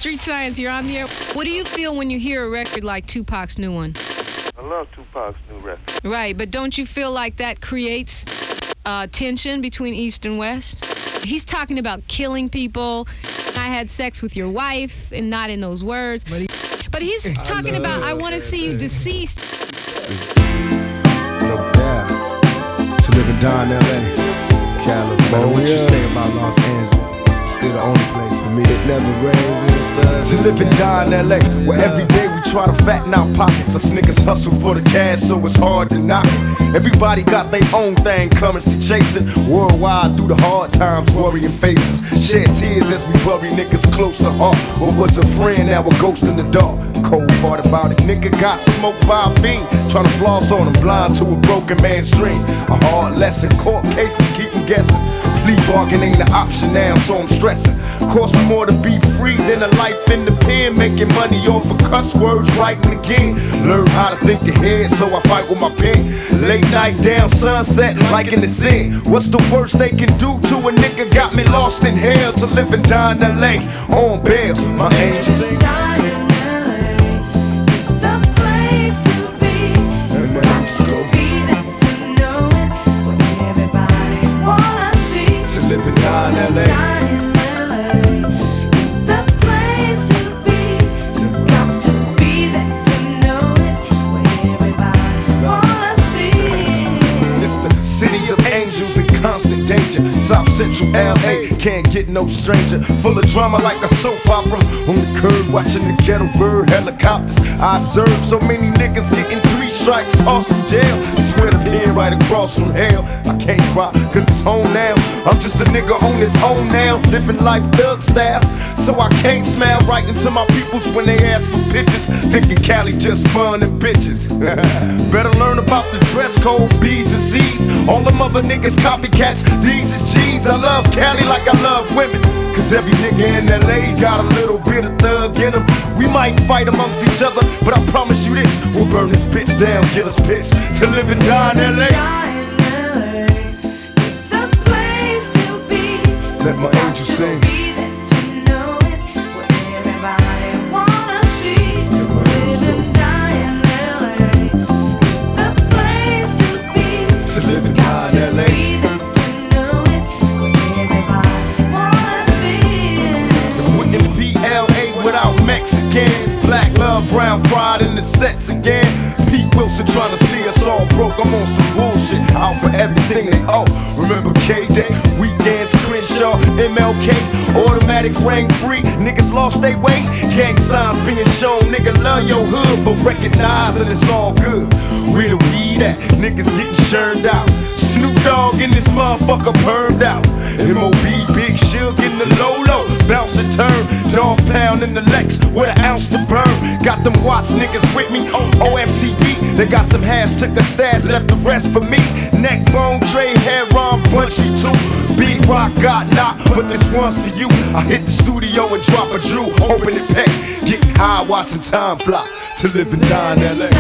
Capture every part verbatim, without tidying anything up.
Street Science, you're on the air. What do you feel when you hear a record like Tupac's new one? I love Tupac's new record. Right, but don't you feel like that creates uh, tension between East and West? He's talking about killing people. I had sex with your wife, and not in those words. But, he, but he's talking I about, I want to see you deceased. No doubt. To live and die in L A, California. What you say about Los Angeles? Still the only place for me. It never rains in the sun. To live and die in L A, where every day we try to fatten our pockets. Us niggas hustle for the cash, so it's hard to knock it. Everybody got their own thing, currency chasing. Worldwide through the hard times, worrying faces. Shed tears as we bury niggas close to heart. What was a friend, now a ghost in the dark. Cold part about it, nigga got smoked by a fiend. Tryna floss on him, blind to a broken man's dream. A hard lesson, court cases keep him guessing. Plea bargain ain't an option now, so I'm stressing. Cost me more to be free than a life in the pen. Making money off of cuss words, writing again. Learn how to think ahead, so I fight with my pen. Late night down, sunset, like in the zen. What's the worst they can do to a nigga? Got me lost in hell to live and die in L A on bail. My angel sing. In L A. It's the place to be. You've got to be there to know it. Where everybody wanna see. It's the city of angels in constant danger. South Central L A can't get no stranger. Full of drama like a soap opera. On the curb watching the ghetto bird helicopters. I observe so many niggas getting three strikes, tossed in jail. Swear to pin right across from hell. I can't cry cause it's home now. I'm just a nigga on his own now, living life thug style. So I can't smile right into my peoples when they ask for pictures. Thinking Cali just fun and bitches. Better learn about the dress code, B's and C's. All them other niggas copycats, D's is G's. I love Cali like I love women. Cause every nigga in L A got a little bit of thug in him. We might fight amongst each other, but I promise you this, we'll burn this bitch down, get us pissed. To live and die in L A. Let my angel sing. Be there to know it. Where everybody wanna see. Live and die in L A. It's the place to be. To live and die in L A. Be there to know it. Where everybody wanna see. It wouldn't be L A without Mexicans. Black love, brown pride in the sets again. Pete Wilson trying to see us all broke. I'm on some bullshit, out for everything they owe. Remember K-Day, weekends, Crenshaw, M L K, automatics rang free. Niggas lost their way, gang signs being shown. Nigga love your hood, but recognize that it's all good. Where the weed at? Niggas getting churned out. Snoop Dogg in this motherfucker burned out. M O B, Big Shug in the Lolo, bounce and turn. Dog pound in the Lex with an ounce to burn. Got them Watts niggas with me, O M C B. They got some hash, took a stash, left the rest for me. Neck bone, Dre, hair on, punchy too. Big Rock got knocked, but this one's for you. I hit the studio and drop a Drew, open it pack. Getting high, watching time fly. To live and die in L A.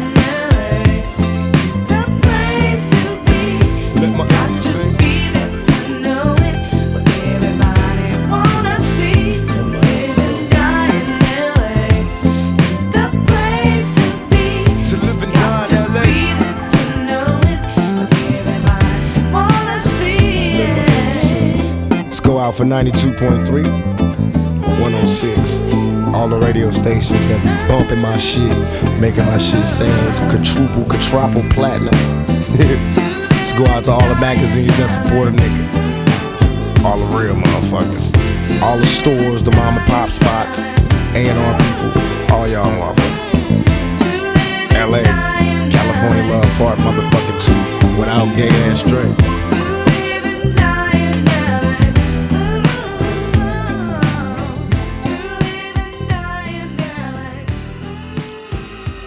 Let my angel sing. Be there to know it. Where everybody wanna see. To live and die in L A. It's the place to be. To live and die in L A. Be there to know it. Where everybody wanna see it. Let's go out for ninety-two point three, one oh six. All the radio stations that be bumping my shit, making my shit sound quadruple, quadruple platinum. Let's go out to all the magazines that support a nigga. All the real motherfuckers. All the stores, the mom and pop spots, A and R people, all y'all motherfuckers. L A, California Love Park, motherfucking two, without gay ass Dre.